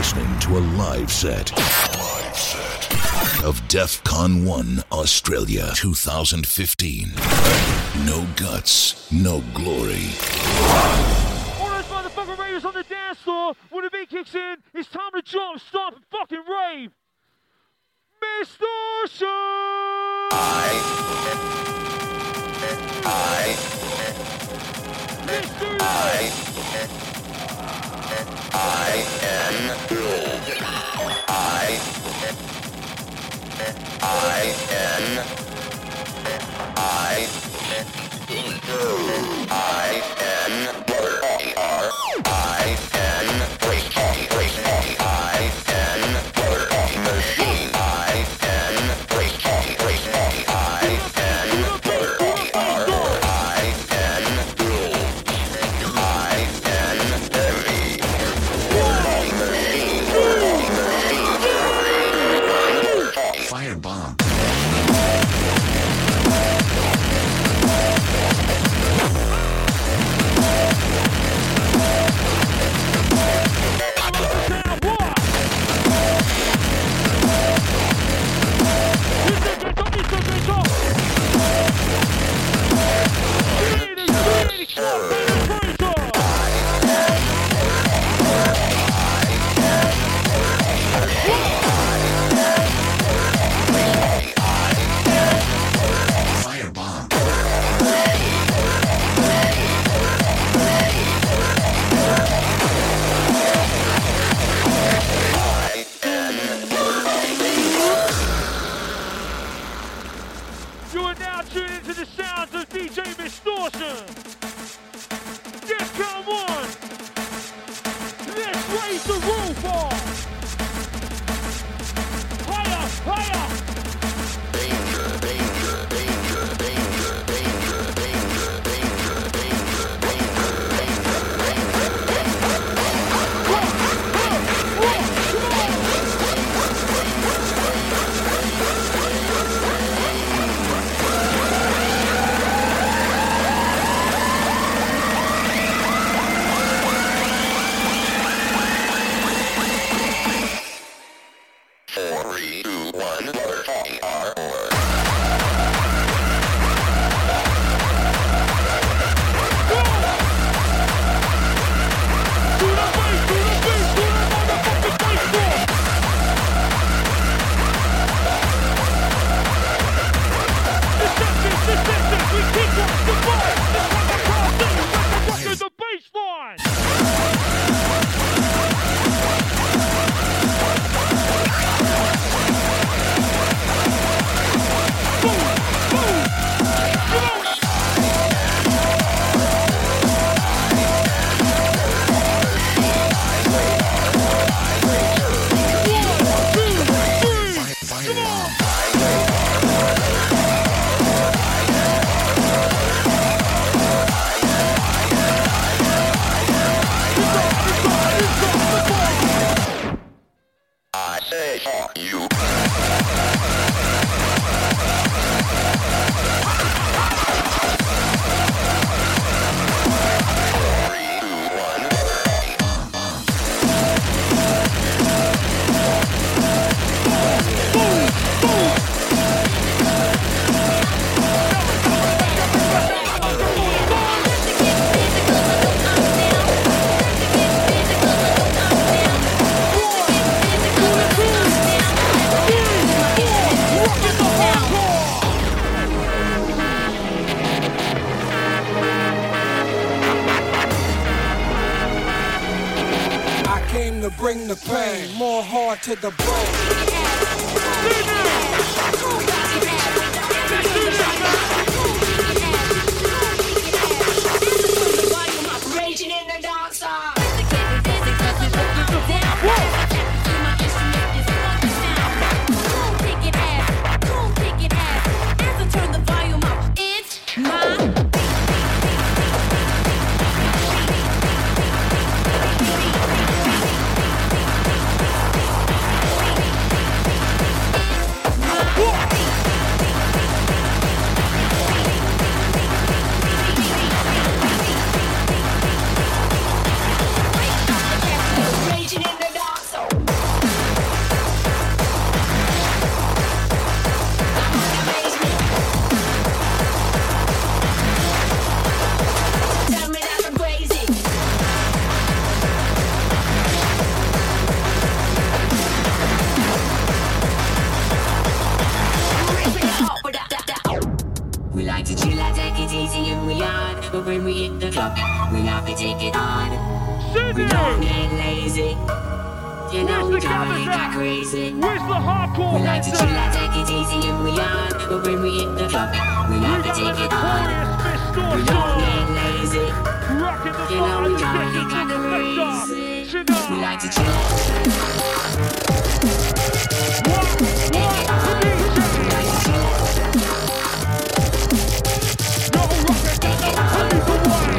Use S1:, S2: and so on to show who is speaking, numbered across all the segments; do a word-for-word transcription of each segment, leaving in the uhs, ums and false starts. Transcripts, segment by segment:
S1: listening to a live set. Live set of DEF CON one Australia twenty fifteen. No guts, no glory.
S2: All those motherfucking ravers on the dance floor, when the beat kicks in, it's time to jump, stop, and fucking rave. Distortion!
S3: I, I, I, I N, I, I N, I, I N, R, I N, break, break, I N, machine, I N, break, break, I N, R, I N, I N, heavy, machine,
S1: Firebomb.
S4: Bring the pain more hard to the bone.
S5: Raging in the dance hall. Turn the volume up. It's my we take it on.
S2: Sydney!
S5: We don't get lazy. You know we
S2: Where's the
S5: don't
S2: cabbage
S5: get
S2: at?
S5: crazy.
S2: Where's the hardcore
S5: We like to
S2: heads
S5: chill
S2: at?
S5: out, take it easy, and we on. But when we hit the club, we
S2: We
S5: have to
S2: got the
S5: take it on.
S2: notorious
S5: We don't
S2: Distortion.
S5: get lazy.
S2: Rocking the
S5: You know
S2: fire,
S5: we
S2: the
S5: don't
S2: second
S5: get
S2: to the
S5: crazy.
S2: Selector.
S5: We like to chill.
S2: What? What? The
S5: We like to chill.
S2: Yo, rock it down, now please away.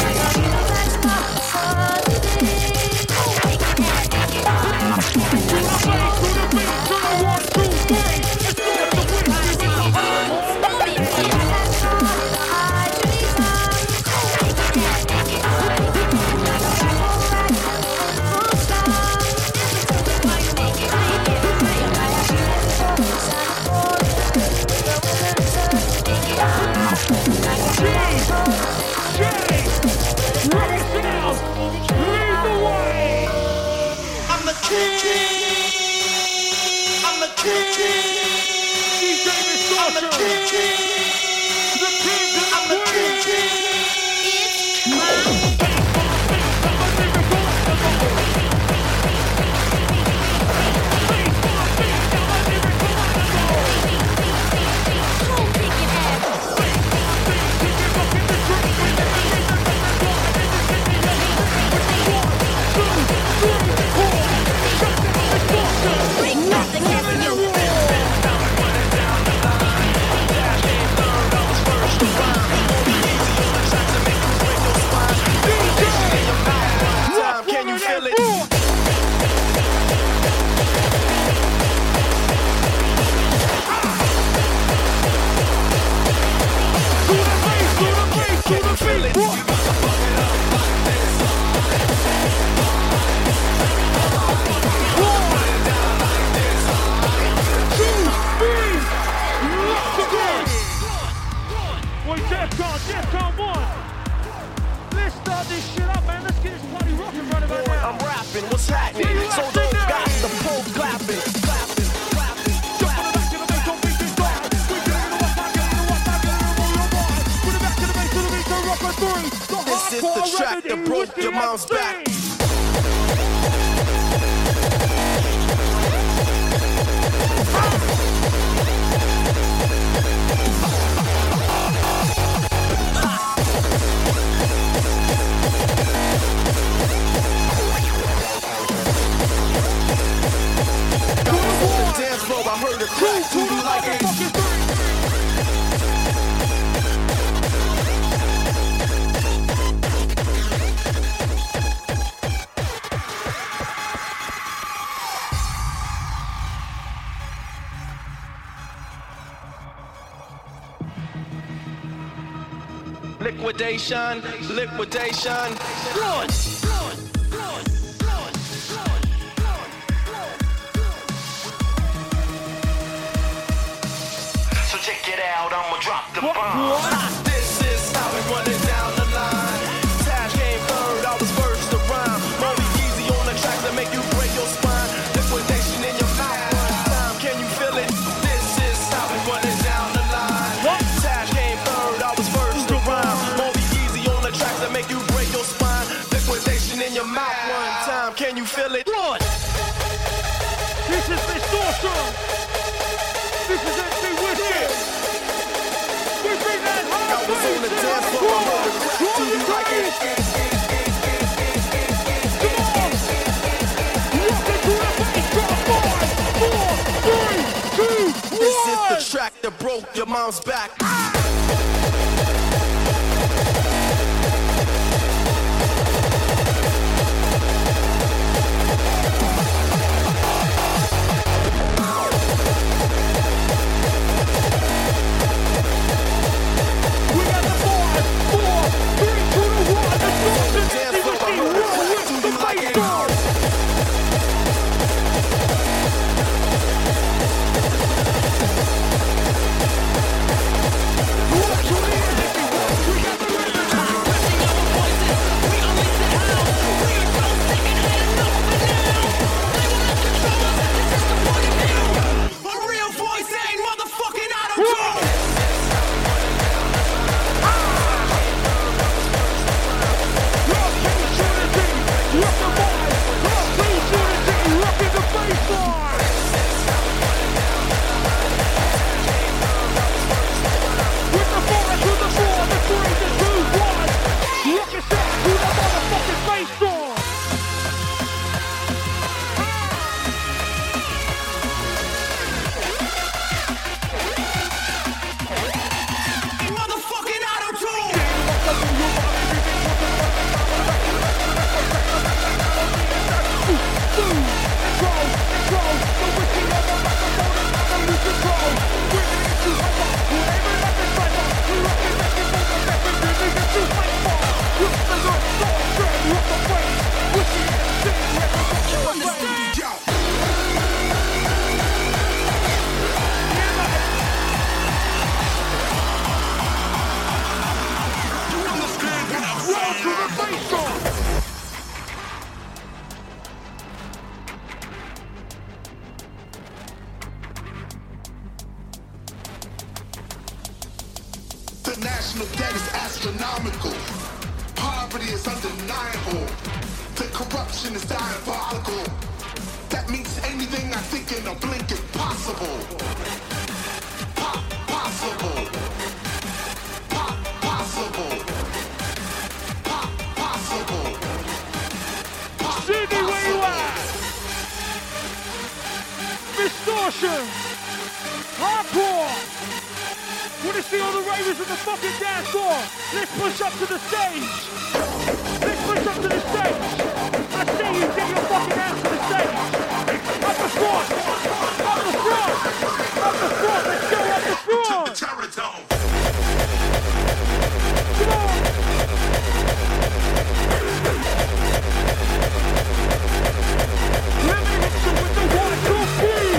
S6: Liquidation, liquidation. Run.
S3: So check it out, I'ma drop the bomb.
S6: This is how we run it down the line. Tash came third, I was first to rhyme. Molly easy on the track to make you break your spine. Liquidation in your mouth one time, can you feel it? This is how we run it down the line. Tash came third, I was first to rhyme. Molly easy on the track to make you break your spine. Liquidation in your mouth one time, can you feel it? Run!
S2: This is Distortion. This is M C Wicked. We bring that hard
S6: I was on the dance floor, I heard the crowd. Do you like it?
S2: Come on. Rock it to the bass drum. Five, four, three, two, one.
S6: This is the track that broke your mom's back.
S2: We got the five, four, three, two, one. Distortion.
S6: Dance floor, I heard the
S2: Roll
S6: crowd.
S2: with
S6: Do
S2: the
S6: you like
S2: bass
S6: it?
S2: drum.
S7: national debt is astronomical. Poverty is undeniable. The corruption is diabolical. That means anything I think in a blink is possible. Pop, possible. Pop, possible. Pop, possible. Pop,
S2: Sydney, where you at? Distortion. Hardcore. Want to see all the ravers in the fucking dance floor? Let's push up to the stage. Let's push up to the stage. I see you, get your fucking ass to the stage. Up the front. Up the front. Up the front. Let's go up the front.
S7: Terror Dome.
S2: Come on. Let me hit you with the one, two, three.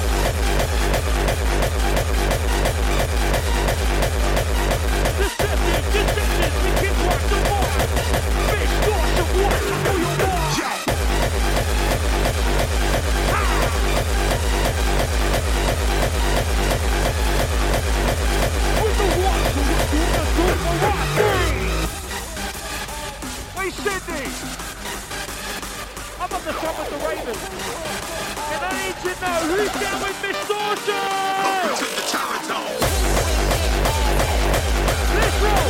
S2: Deception, deception, we can work the more. Distortion, what? I know you more.
S7: Yeah.
S2: With the one, two, two, two, two, one, three. Hey, Sydney. I'm up the top with the Ravens. And I need to know who's down with Distortion.
S7: Welcome to the Terror Dome.
S2: Let's roll.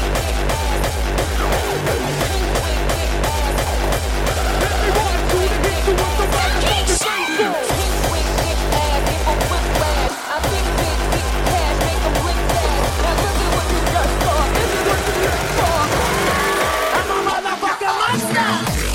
S2: Let me one, two, to hit you with the right fucking baseball.
S5: I'm a motherfucking monster!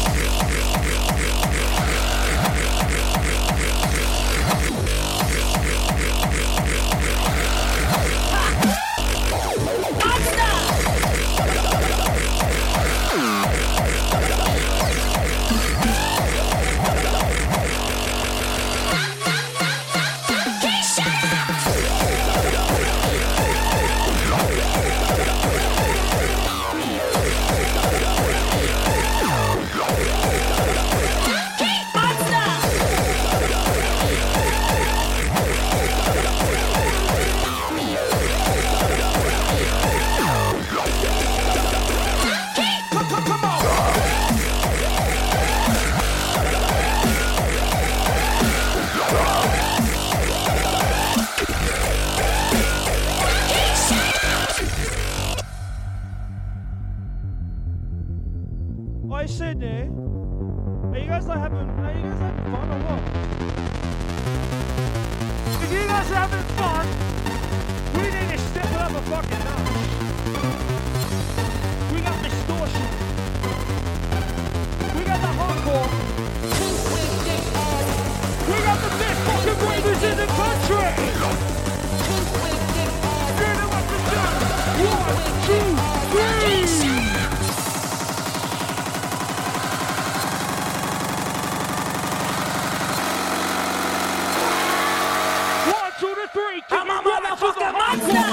S2: Hey Sydney, are you guys like having, are you guys having fun or what? If you guys are having fun, we need to step it up a fucking notch. We got Distortion. We got the hardcore. We got the best fucking ravers in the country. You know what to do. One, two, three. I'm a motherfucking monster!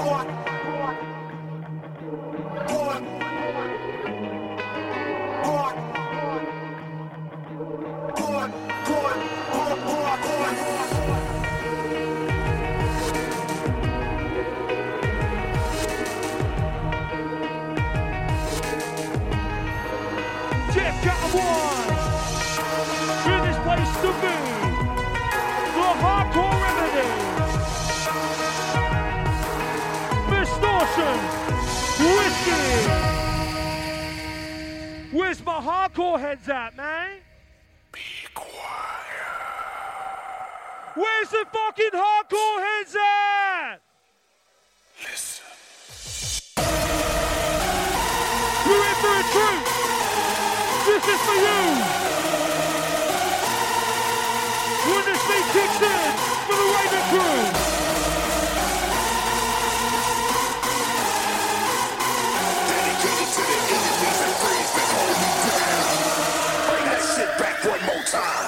S2: Where's my hardcore heads at, man?
S7: Be quiet.
S2: Where's the fucking hardcore heads at?
S7: Listen.
S2: You're in for a treat. This is for you. When this beat kicks in for the Raven crew.
S7: Dedicated to the enemies and friends that hold me down. Bring that shit back one more time.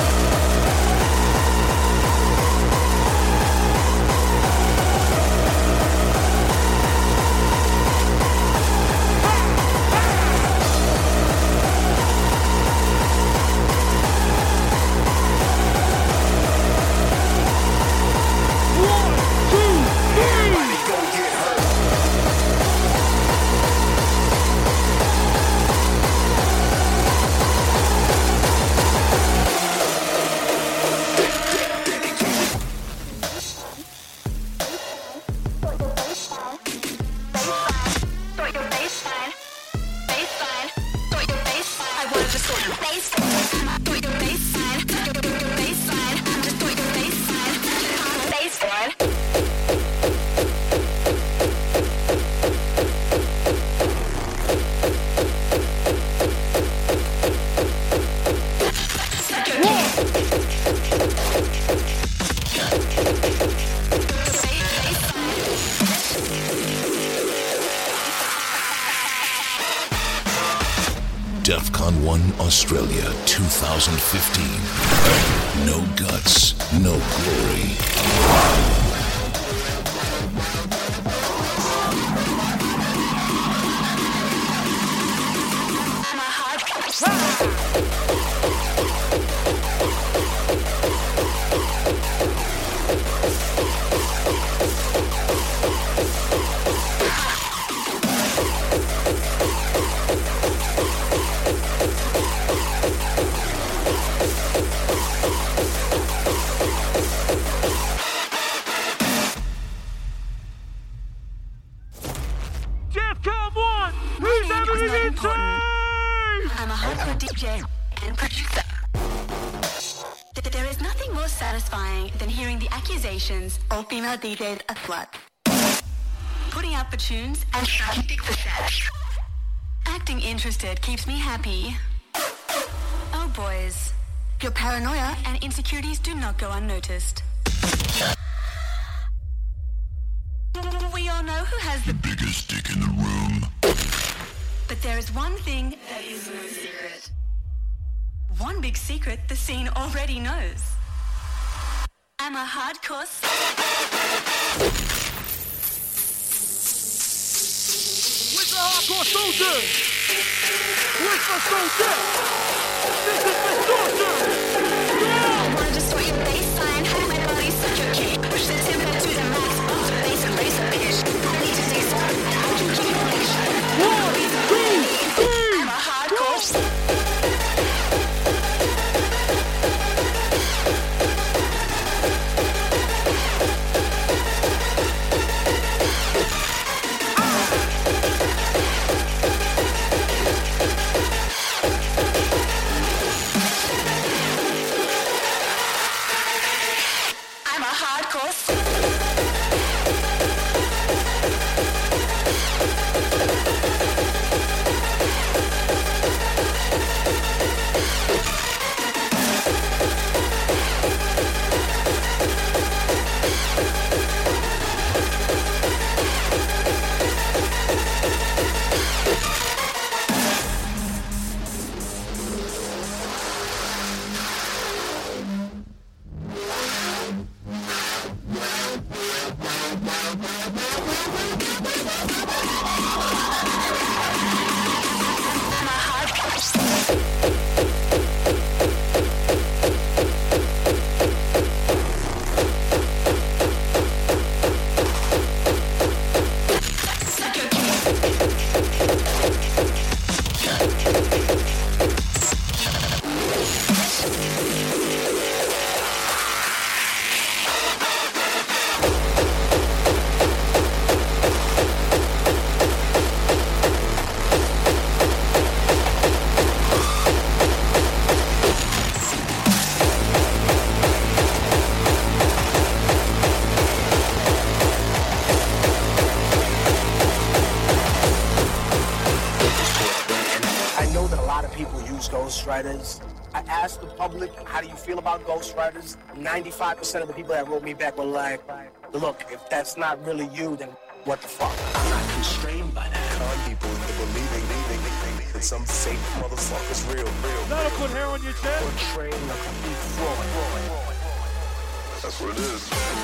S1: DEFCON one Australia twenty fifteen. No guts, no glory.
S2: DEFCON one! Who's having an intake?
S8: I'm a hardcore D J and producer. Th- There is nothing more satisfying than hearing the accusations all female D Js are sluts. Putting out the tunes and shouting dick for sex. Acting interested keeps me happy. Oh boys, your paranoia and insecurities do not go unnoticed. We all know who has the
S1: Biggest dick in the room.
S8: But there is one thing that is no secret. One big secret the scene already knows. I'm a hardcore s-
S2: Where's the hardcore soldier? Where's my soldier? This is Distortion!
S8: I wanna distort your baseline, have my body suck your kick. Push the tempo to the max, bump the bass and raise the pitch. I need to say something, I can keep you connection.
S2: One, two, three!
S8: I'm a hardcore s-
S9: ghostwriters. I asked the public, how do you feel about ghostwriters? ninety-five percent of the people that wrote me back were like, look, if that's not really you, then what the fuck? I'm not constrained by that.
S6: Con people into believing, believing, believing that some fake motherfucker's real, real.
S2: That'll put hair on your chest.
S9: Portraying a complete fraud.
S7: That's what it is.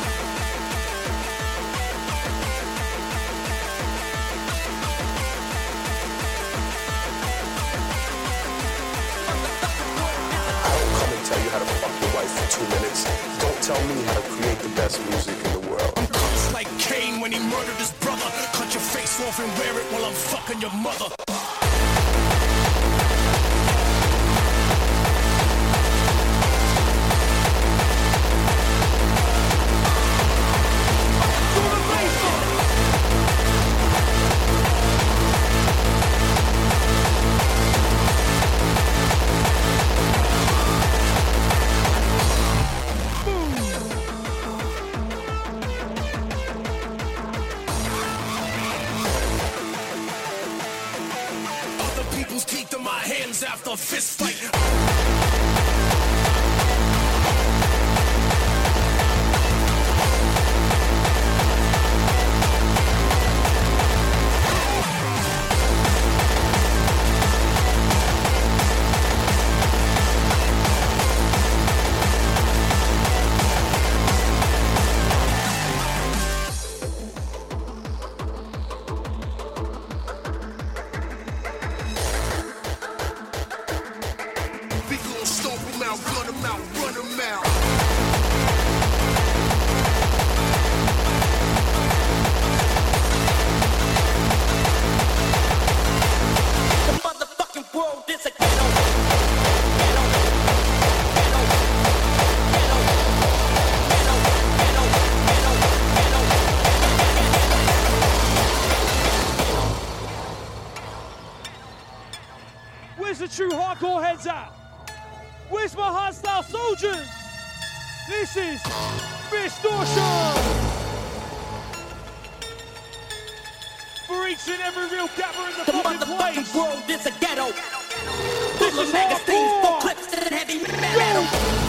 S6: Tell you how to fuck your wife for two minutes. Don't tell me how to create the best music in the world.
S10: I'm cursed like Cain when he murdered his brother. Cut your face off and wear it while I'm fucking your mother. After a fist fight.
S2: Where's my hostile soldiers? This is Distortion! For each and every real gabber in the, the fucking place.
S5: World is a ghetto.
S2: This is
S5: magazines
S2: hardcore.
S5: for clips and heavy metal.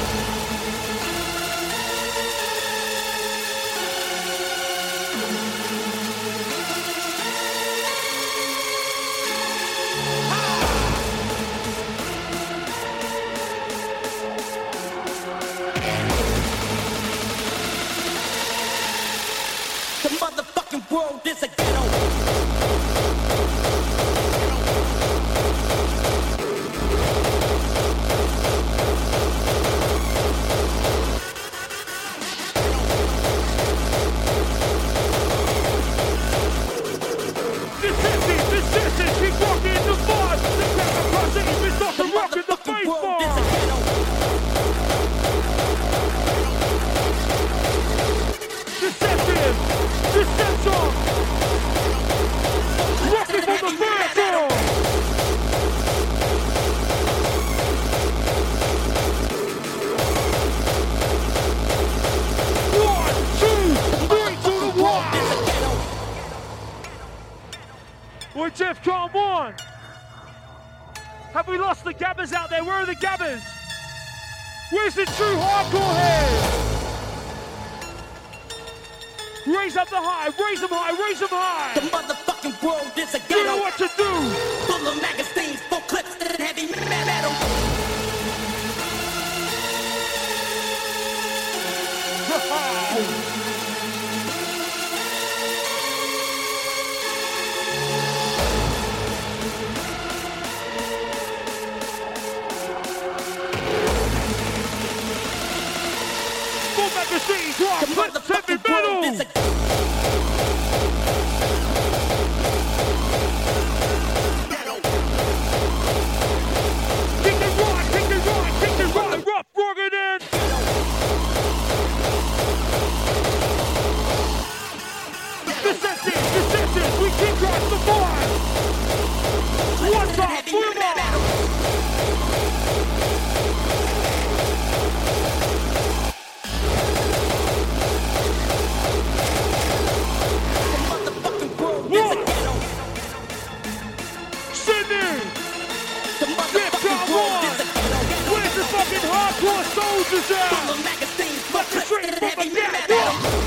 S5: World is a ghetto.
S2: This is it, this is it, keep walking in the vibe. The camera crossing, it's been talking rock in the baseball. Deceptive, deception. Rocking from the vertical. One, two, three to the one. We're DEFCON one. Have we lost the gabbers out there? Where are the gabbers? Where's the true hardcore head? Raise up the high, raise them high, raise them high.
S5: The motherfucking world is a ghetto.
S2: You know what to do.
S5: Full of magazines, full clips and heavy metal.
S2: Full magazines, rock,
S5: The
S2: clips, heavy
S5: motherfucking world is
S2: metal.
S5: a
S2: Kick it right, kick it right, kick it right, rough, rugged in. Deceptive, deceptive, we keep right the fire. One time, boom up. Sydney! DEFCON one! is out. Full of magazines, full clips, and heavy metal.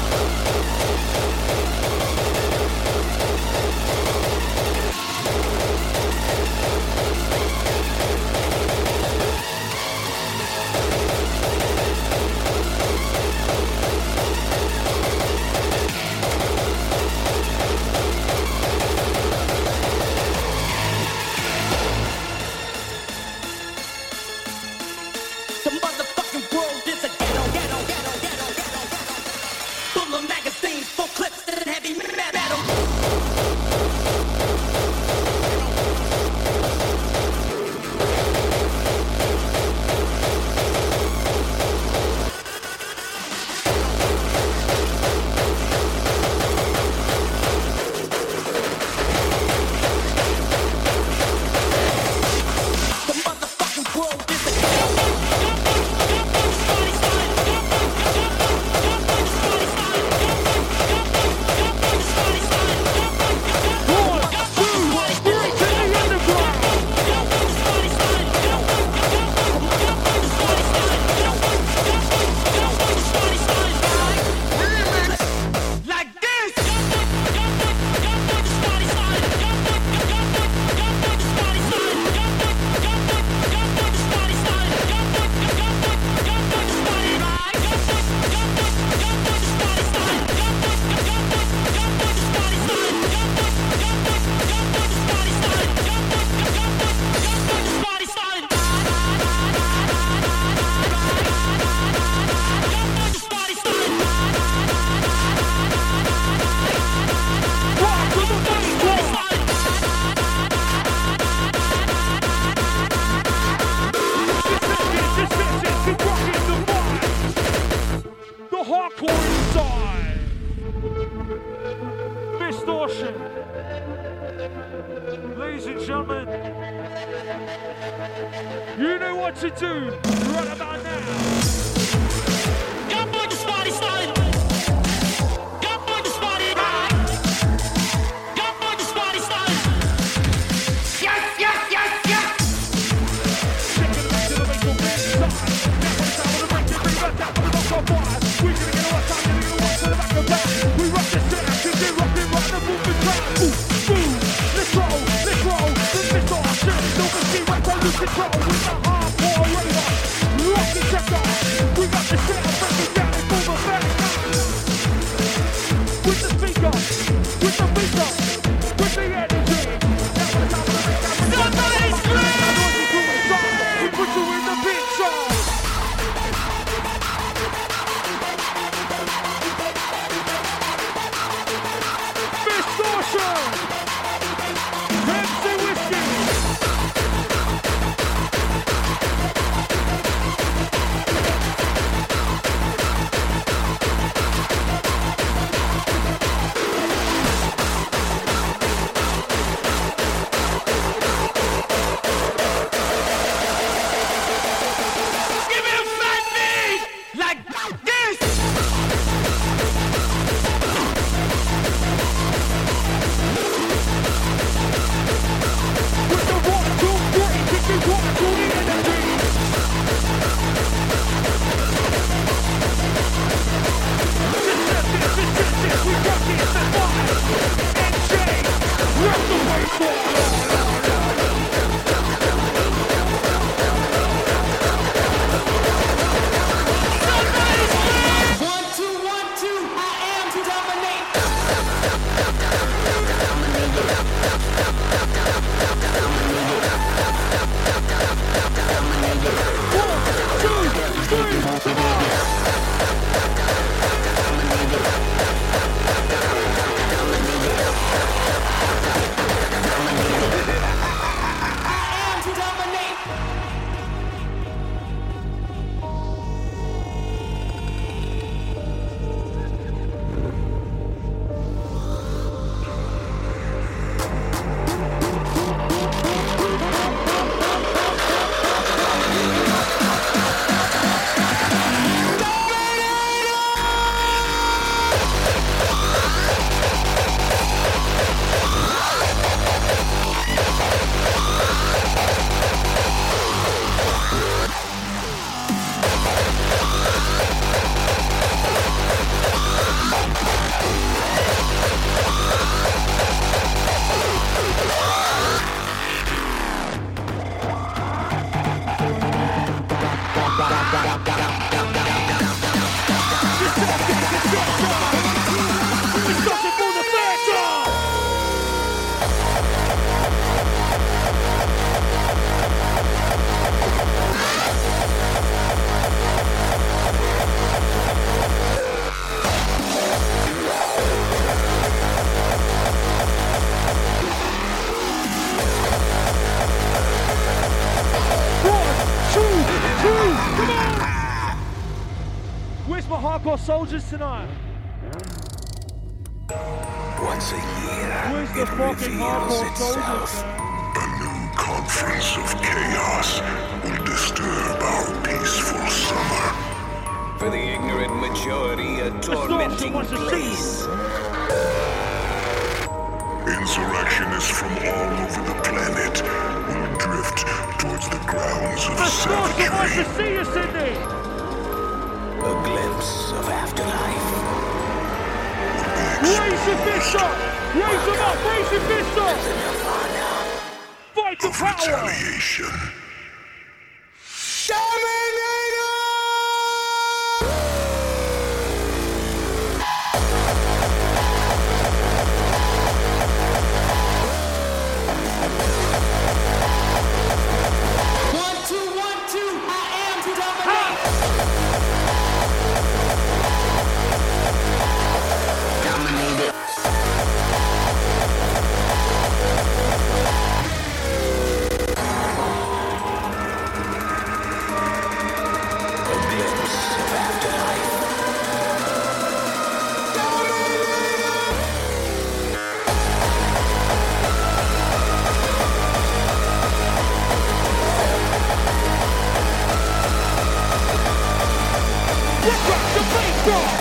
S2: Where's my hardcore soldiers tonight?
S7: Once a year,
S2: Where's the
S7: it
S2: fucking
S7: reveals
S2: hardcore
S7: itself.
S2: soldiers, man?
S7: A new conference of chaos will disturb our peaceful summer.
S10: For the ignorant majority, a tormenting place.
S7: Insurrectionists from all over the planet will drift towards the grounds of
S2: The stars would like to
S7: savagery.
S2: see you, Sydney!
S10: A glimpse of afterlife.
S2: Raise your fist up! Raise them up! Raise your fist up! Fight the
S7: Of
S2: power!
S7: retaliation.
S5: One, two, one, two. I am dominate. Dominated.
S10: A glimpse of afterlife.
S2: Rock, rock the bass drum!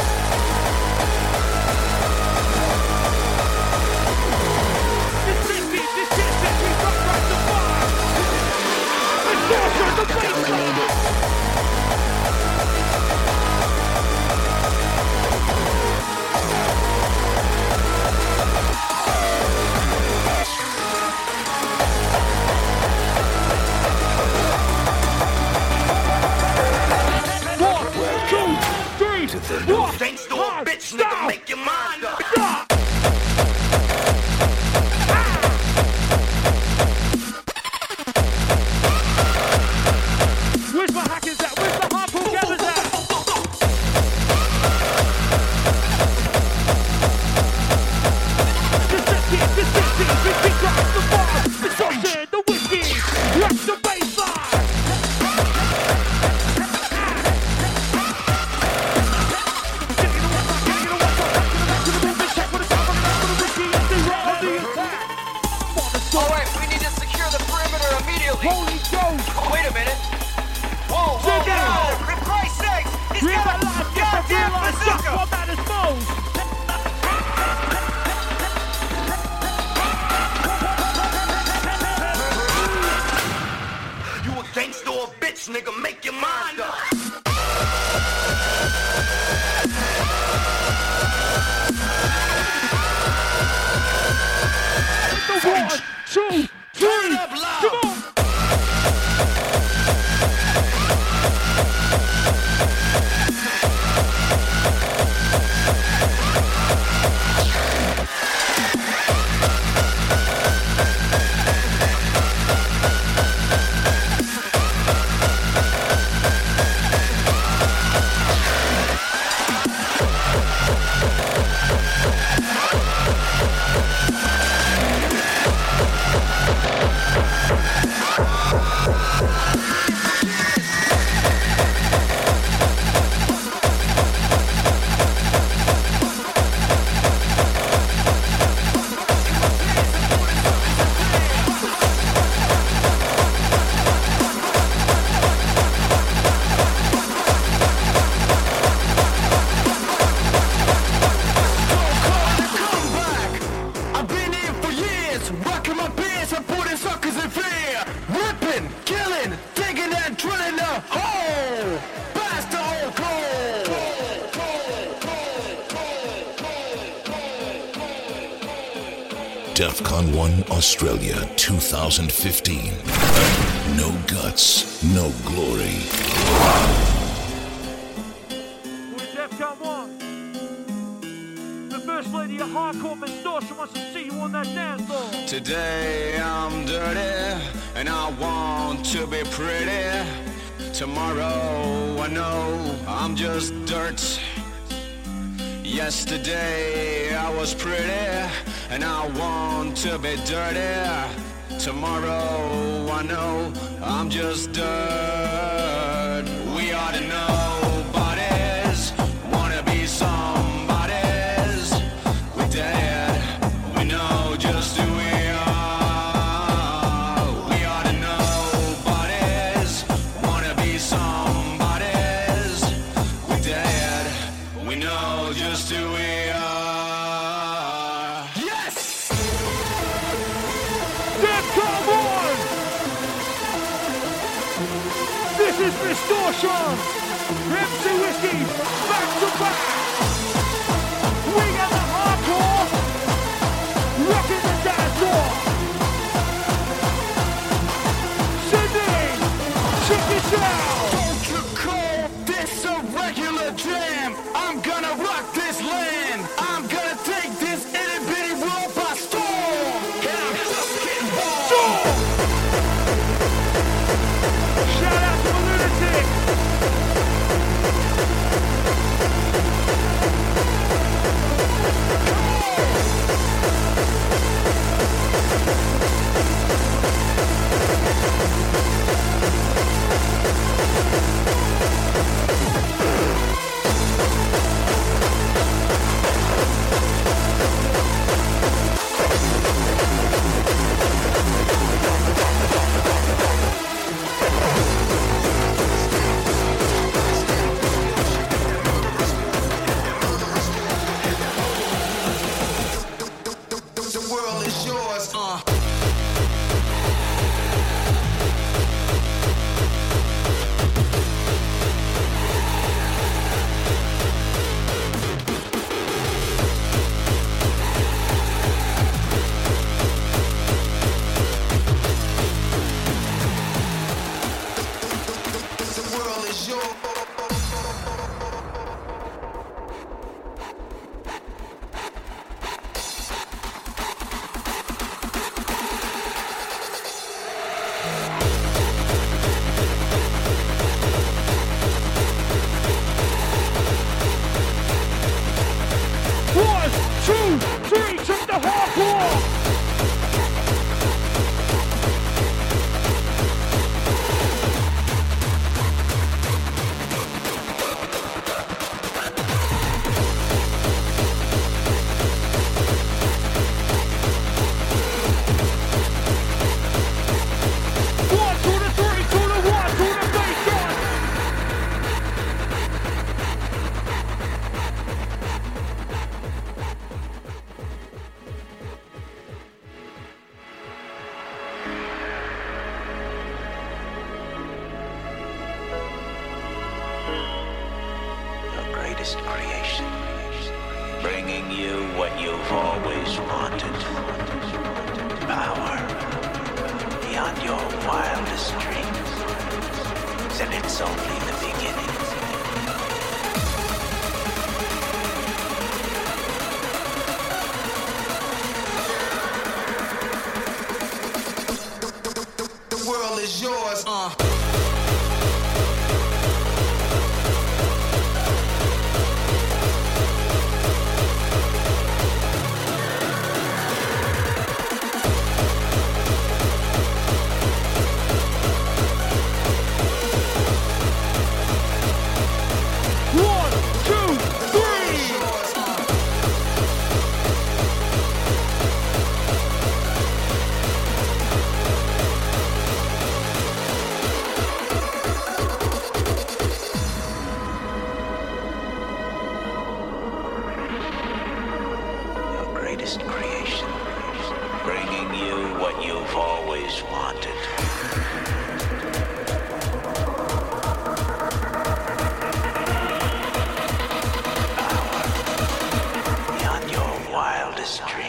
S2: This is it, this is it, we rock, rock the bar! It's awesome, the bass drum! One, two, three, one,
S3: Thanks to a
S2: five,
S3: bitch,
S2: stop,
S3: nigga, make your mind up.
S2: stop. Where's my hackers at? Where's the hardcore gathers at? The sexy, the sexy, the big rock, the bar, the sauce, the whiskey, rock the bassline.
S6: All right, we need to secure the perimeter immediately.
S2: Holy Ghost!
S6: Wait a minute. Whoa, whoa,
S2: Check it
S6: whoa.
S2: out.
S6: For Christ's sakes, he's
S2: Real
S6: got a
S2: life, get the
S6: goddamn
S2: real life stuff
S6: bazooka.
S2: while that is exposed.
S3: You a gangster or a bitch, nigga, make your mind up.
S2: The one, two, three,
S3: up loud.
S2: come on!
S6: I've been here for years, rocking my pants and putting suckers in fear. Ripping, killing, digging and drilling a hole. Blast the whole
S1: DEFCON one Australia two thousand fifteen. No guts, no glory.
S2: We're DEFCON one. The first lady of hardcore, Miss Dawson, wants to see you on that dance floor.
S10: Today I'm dirty and I want to be pretty. Tomorrow I know I'm just dirt. Yesterday I was pretty and I want to be dirty. Tomorrow I know I'm just dirt. We are the nobodies,
S2: Distortion, M C Whiskey, back to back. We got the hardcore, rocking the dance floor. Sydney, check this out.
S6: Don't you call this a regular jam? I'm gonna rock this land. I'm gonna take this itty bitty world by storm. And I'm just getting born.
S2: Shout out to a lunatic.
S11: greatest creation, bringing you what you've always wanted. Power beyond your wildest dreams. And it's only the beginning.
S6: The world is yours. Uh.
S11: Creation, bringing you what you've always wanted. Power beyond your wildest dreams.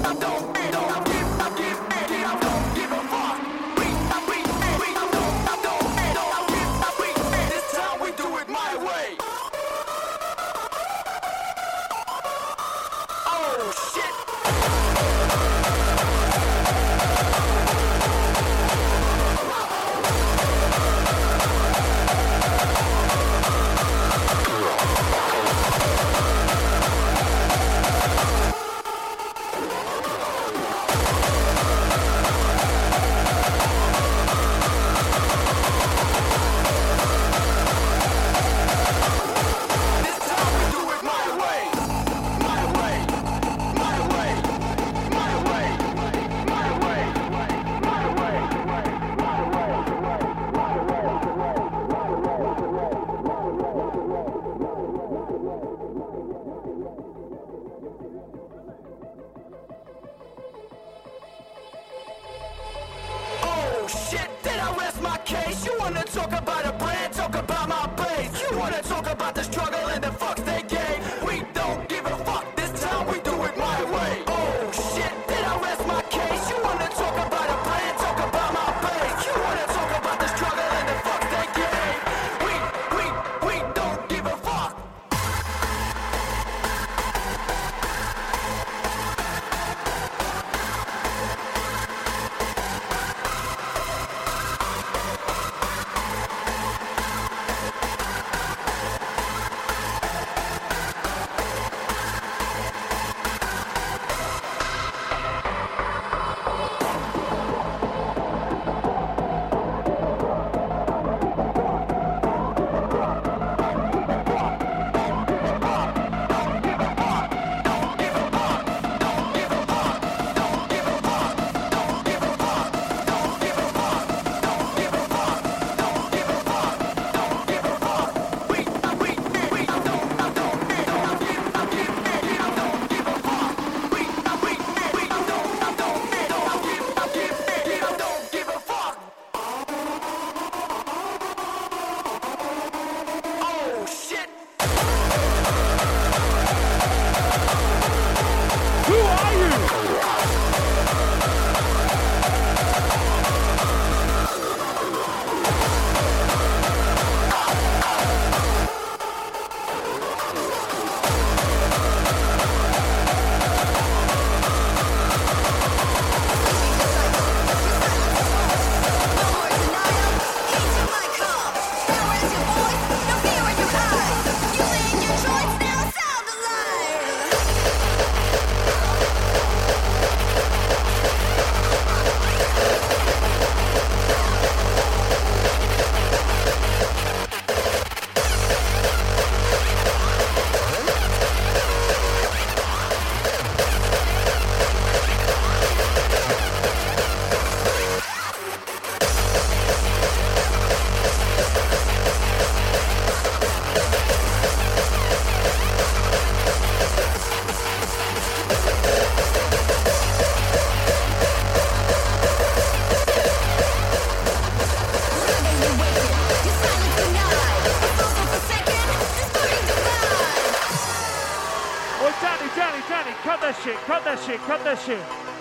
S2: shit, cut that shit, cut that shit.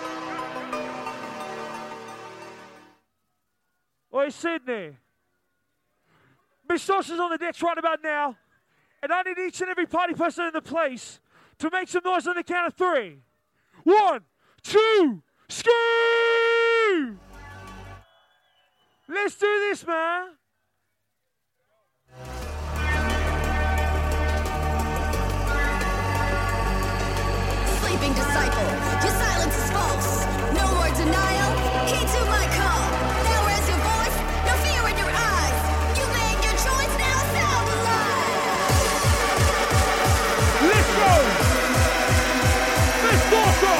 S2: Oi, Sydney. Miss Saucer's on the decks right about now. And I need each and every party person in the place to make some noise on the count of three. One, two, scream! Let's do this, man.
S12: Sleeping disciple, your silence is false. No more denial, heed to my call. Now where's your voice? No fear in your eyes. You made your choice, now sound alive.
S2: Let's go! Let's go, go!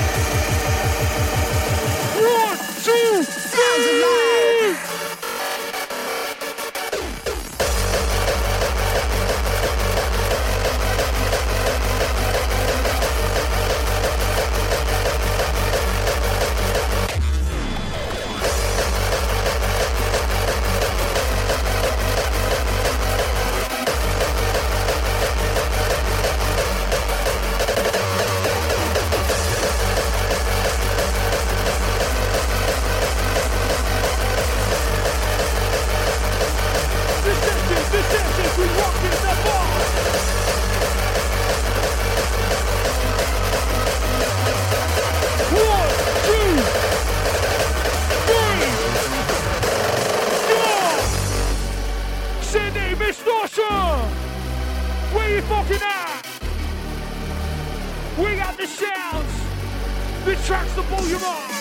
S2: One, two,
S12: sounds alive.
S2: tracks to blow your mind.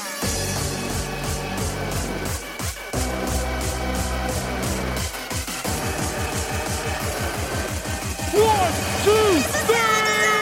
S2: One, two, three!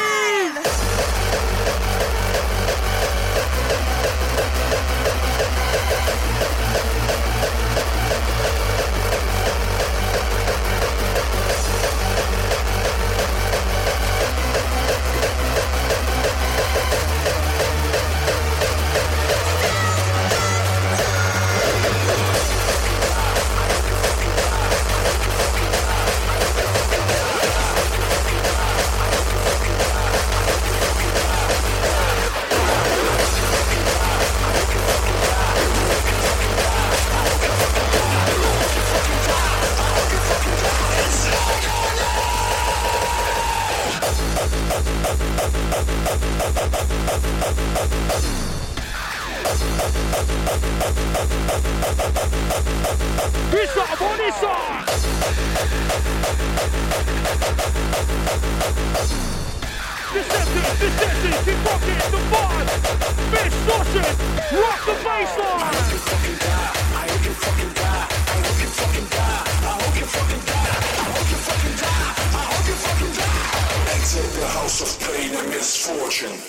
S2: This up on this side. Deceptive, deceptive, keep rocking the vibe. Distortion, rock the baseline. I hope you fucking die. I hope you fucking die. I hope you fucking die. I hope you fucking die. I hope you fucking die.
S7: Enter the house of pain and misfortune.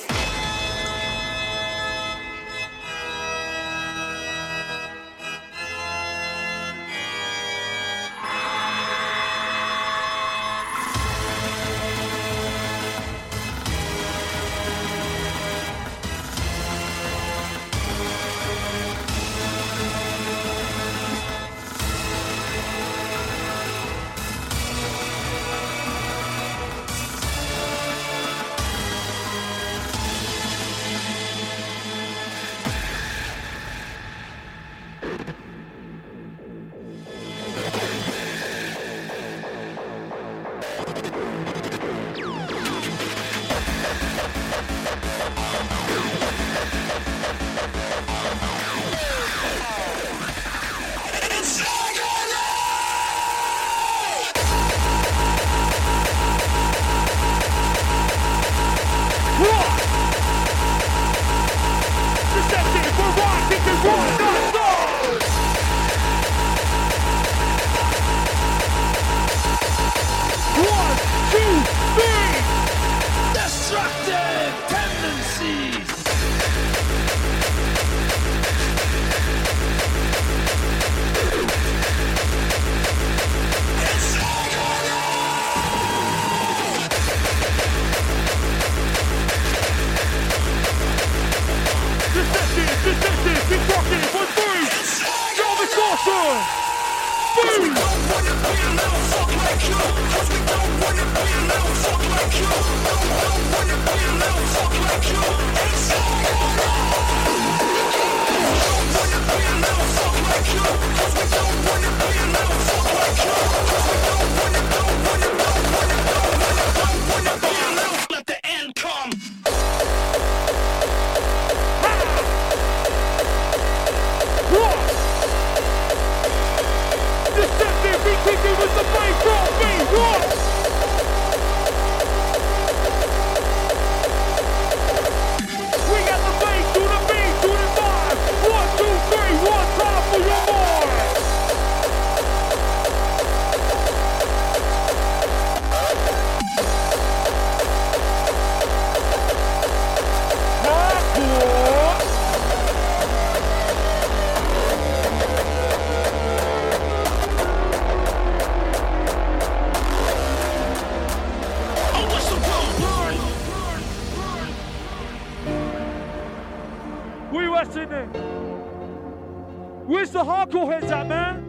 S2: Where's the hardcore heads at, man?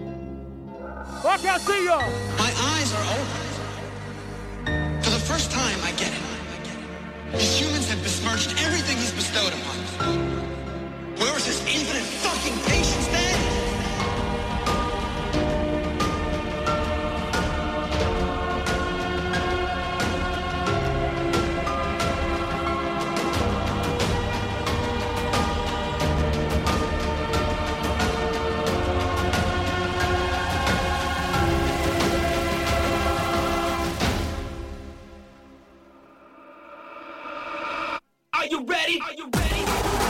S2: I can't see ya.
S13: My eyes are open. For the first time, I get it. These humans have besmirched everything he's bestowed upon us. Where was his infinite fucking patience then?
S6: Are you ready? Are you ready?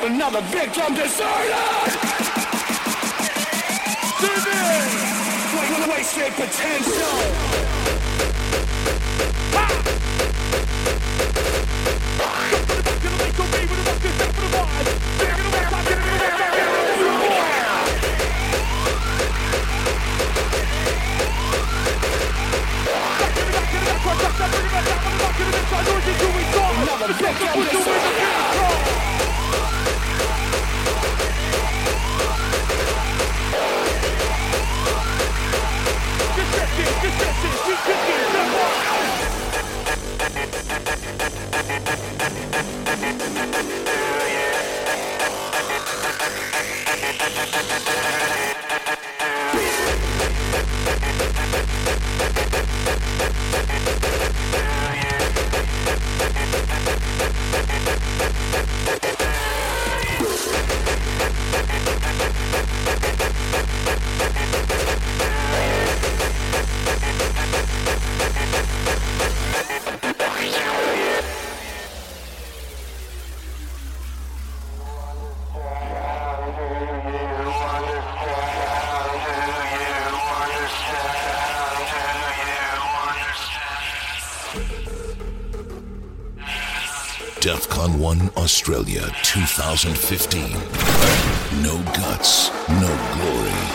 S13: Another victim deserted! Wait, wasted potential! Another victim deserted!
S1: DEFCON one Australia twenty fifteen. No guts, no glory.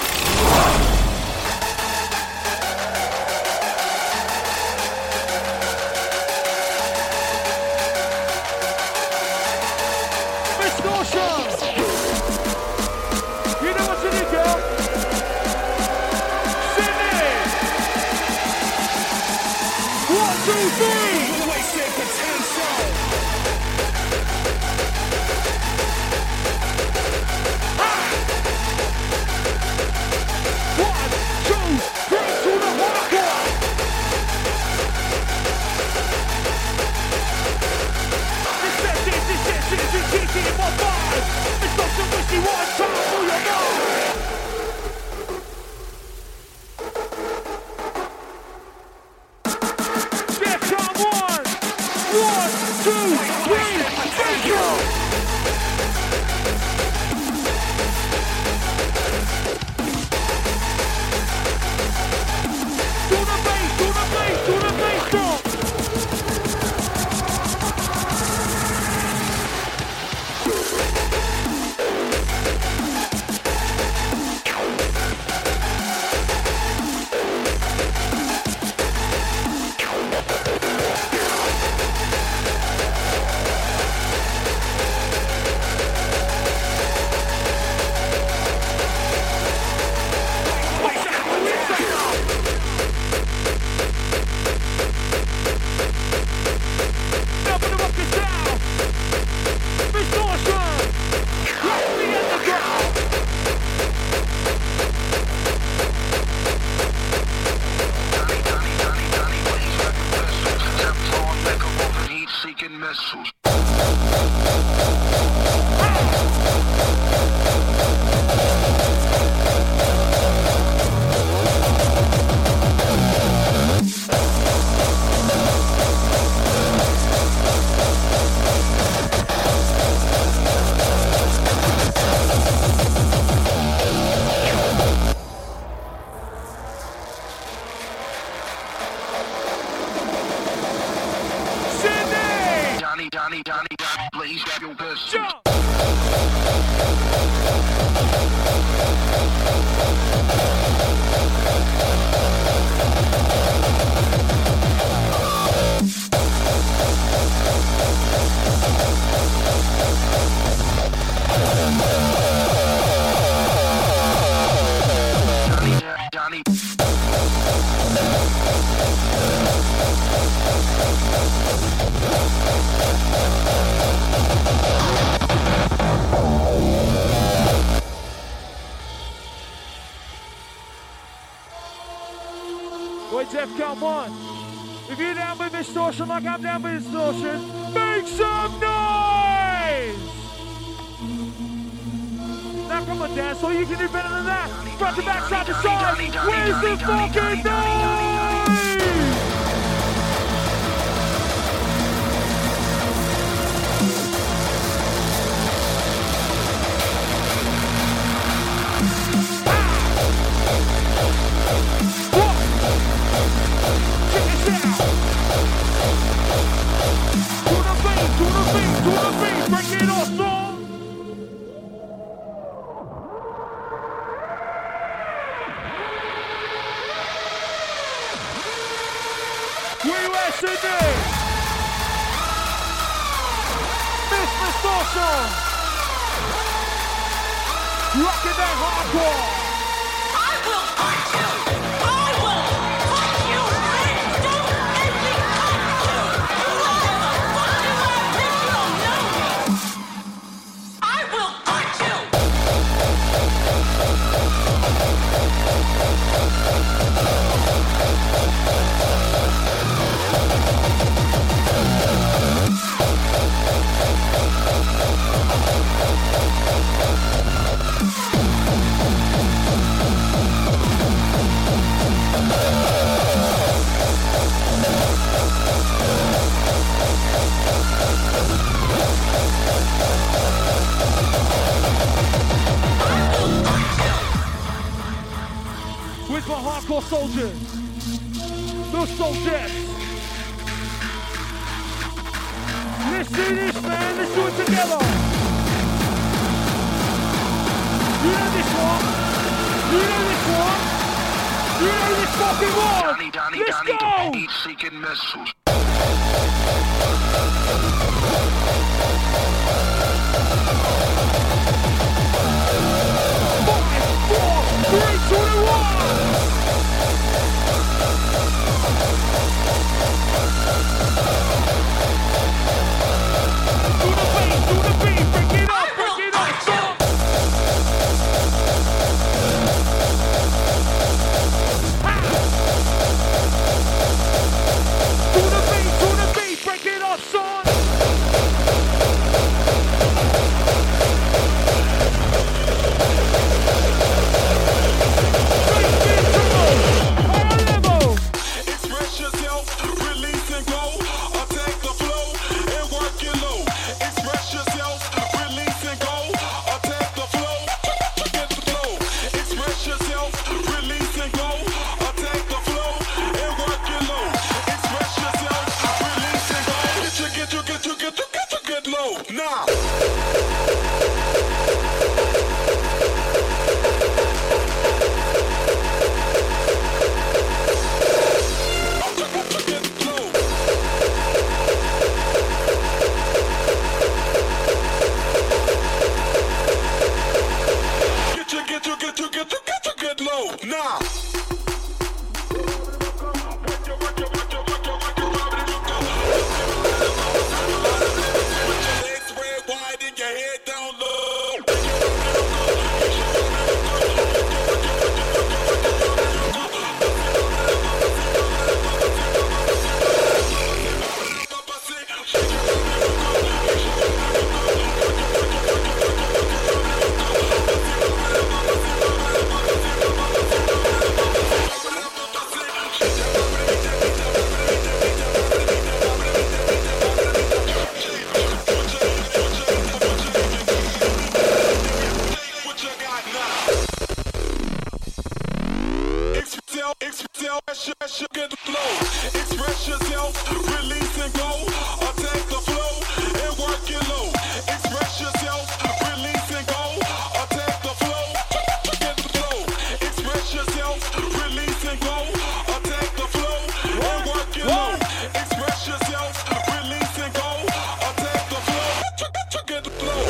S2: DEFCON one. If you're down with distortion like I'm down with distortion, make some noise! Now come on, dance, so you can do better than that. Front to back, side to side. Where's the fucking noise? Distortion. Rocking that hardcore.
S5: I will punch you. I will punch you. Please don't make me punch you. You will never fuck you up if you don't know me. I will punch you.
S2: Where's my hardcore soldiers? Those soldiers. Let's do this, man. Let's do it together. You know this one. You know this one. You know this fucking one.
S3: Donnie, Donnie,
S2: Let's
S3: Donnie,
S2: go.
S3: the heat-seeking missiles.
S2: Five, four, three, two, one. Do the bass, do the beat, break it up, break it up, stop. Ha! Do the beat, do the beat, break it up, son.
S6: Express yourself, release and go. Attack the flow and work it low. Express yourself, release and go. Attack the flow, get the flow. Express yourself, release and go. Attack the flow and work it low. Express yourself, release and go. Get you, get you, get you, get you, get you, get low. Now. Get you, get you, get you, get you, get you, get low. Now. Legs spread wide and your head down low. Express yourself, get low. Express yourself, release and go. Attack the flow and work it low. Express yourself, release and go. Attack the flow, get the flow. Express yourself, release and go. Attack the flow and work it low. Express yourself, release and go. Attack the flow, get the flow.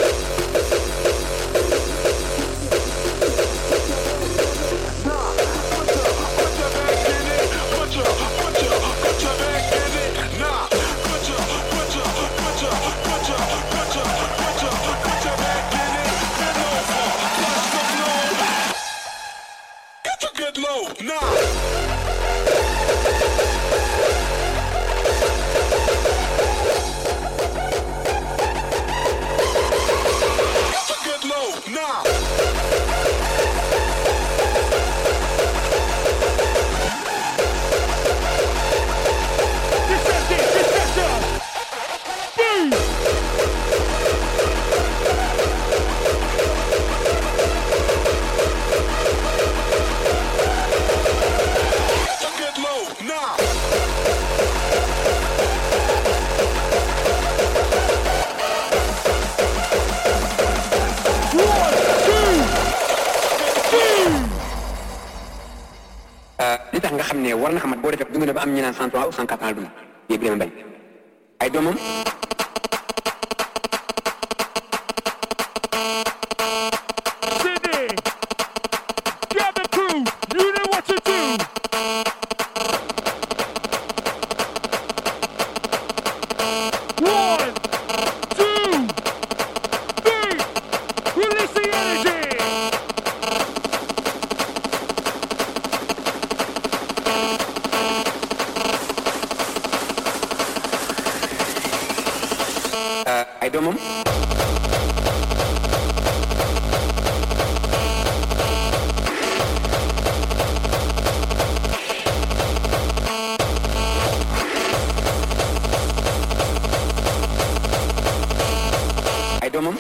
S14: li tax nga xam ne war na xamat boo defee dund na ba am ñu naan cent trois ou cent quatre ans dund yëpp dama bañ ay doomam ay doomam. ay doomam.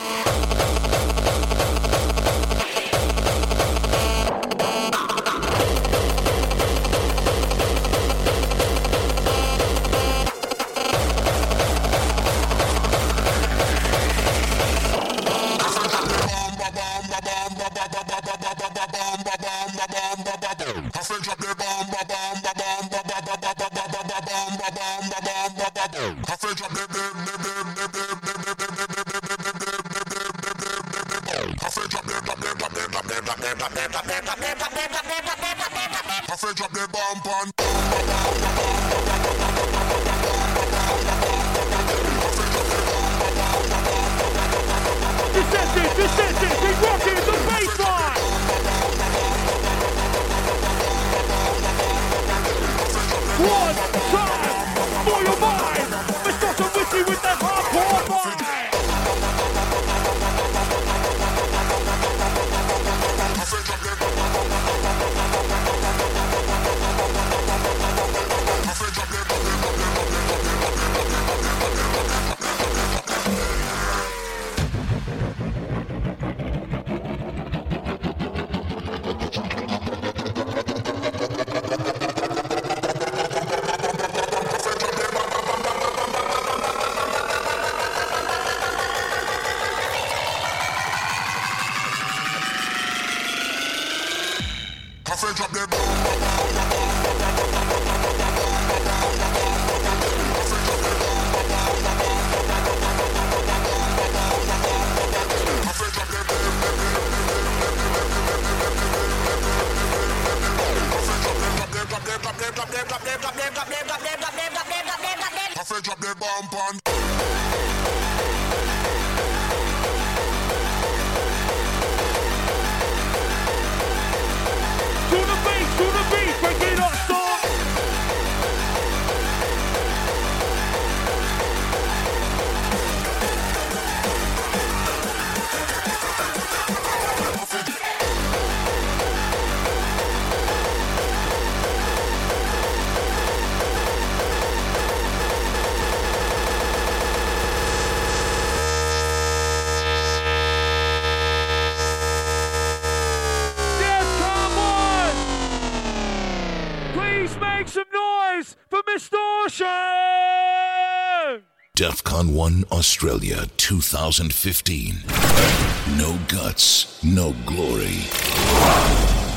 S1: DEFCON one Australia two thousand fifteen. No guts, no glory.